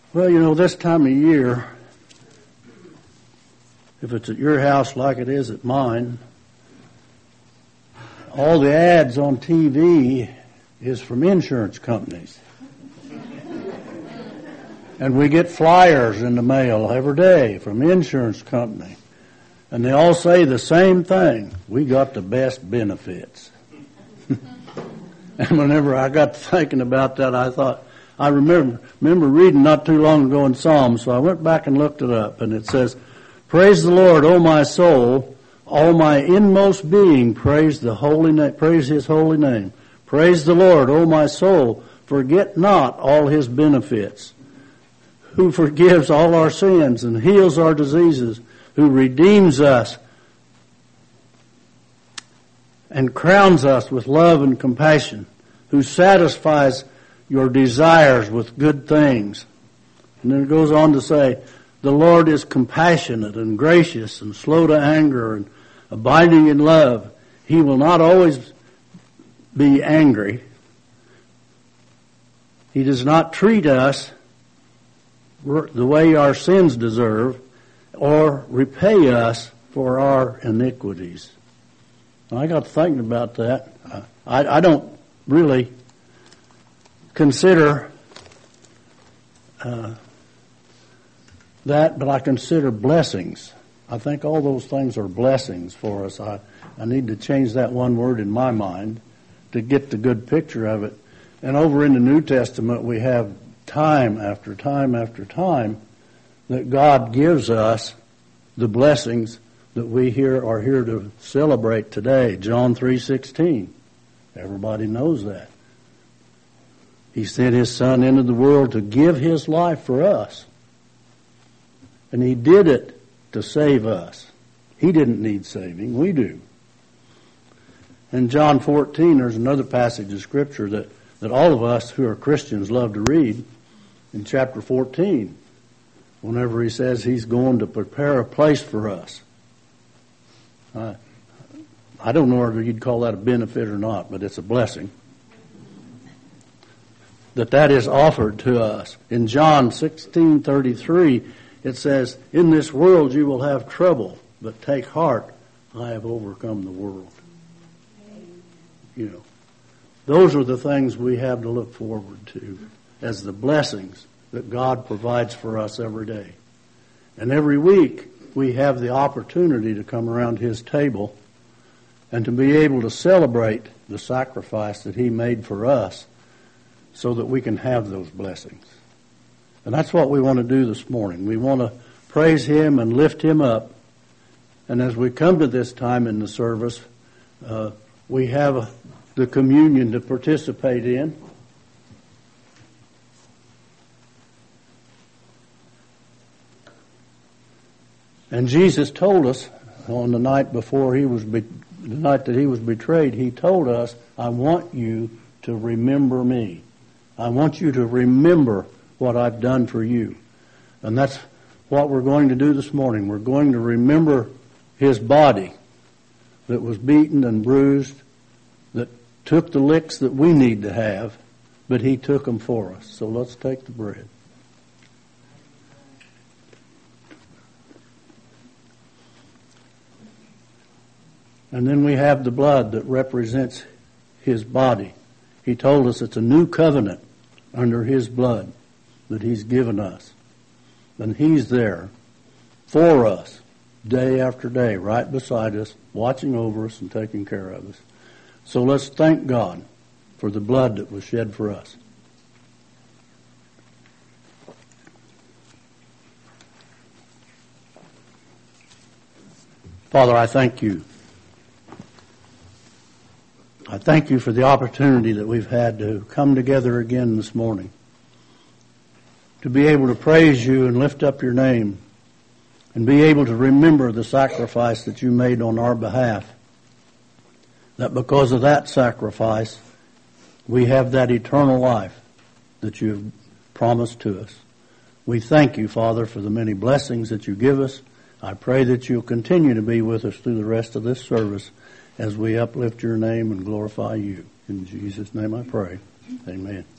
Well, this time of year, if it's at your house like it is at mine, all the ads on TV is from insurance companies. And we get flyers in the mail every day from insurance company. And they all say the same thing. We got the best benefits. And whenever I got to thinking about that, I remember reading not too long ago in Psalms, so I went back and looked it up, and it says, "Praise the Lord, O my soul, all my inmost being, praise His holy name. Praise the Lord, O my soul, forget not all His benefits, who forgives all our sins and heals our diseases, who redeems us and crowns us with love and compassion, who satisfies your desires with good things." And then it goes on to say, "The Lord is compassionate and gracious and slow to anger and abiding in love. He will not always be angry. He does not treat us the way our sins deserve or repay us for our iniquities." And I got thinking about that. I don't really consider that, but I consider blessings. I think all those things are blessings for us. I need to change that one word in my mind to get the good picture of it. And over in the New Testament, we have time after time after time that God gives us the blessings that we are here to celebrate today. John 3:16. Everybody knows that. He sent His Son into the world to give His life for us. And He did it to save us. He didn't need saving. We do. In John 14, there's another passage of Scripture that all of us who are Christians love to read. In chapter 14, whenever He says He's going to prepare a place for us. I don't know whether you'd call that a benefit or not, but it's a blessing that is offered to us. In John 16:33, it says, "In this world you will have trouble, but take heart, I have overcome the world." Those are the things we have to look forward to as the blessings that God provides for us every day. And every week we have the opportunity to come around His table and to be able to celebrate the sacrifice that He made for us so that we can have those blessings. And that's what we want to do this morning. We want to praise Him and lift Him up. And as we come to this time in the service, we have the communion to participate in. And Jesus told us on the night that He was betrayed, He told us, "I want you to remember me. I want you to remember what I've done for you." And that's what we're going to do this morning. We're going to remember His body that was beaten and bruised, that took the licks that we need to have, but He took them for us. So let's take the bread. And then we have the blood that represents His body. He told us it's a new covenant under His blood that He's given us. And He's there for us day after day, right beside us, watching over us and taking care of us. So let's thank God for the blood that was shed for us. Father, I thank You. I thank You for the opportunity that we've had to come together again this morning, to be able to praise You and lift up Your name, and be able to remember the sacrifice that You made on our behalf, that because of that sacrifice, we have that eternal life that You have promised to us. We thank You, Father, for the many blessings that You give us. I pray that You'll continue to be with us through the rest of this service as we uplift Your name and glorify You. In Jesus' name I pray. Amen.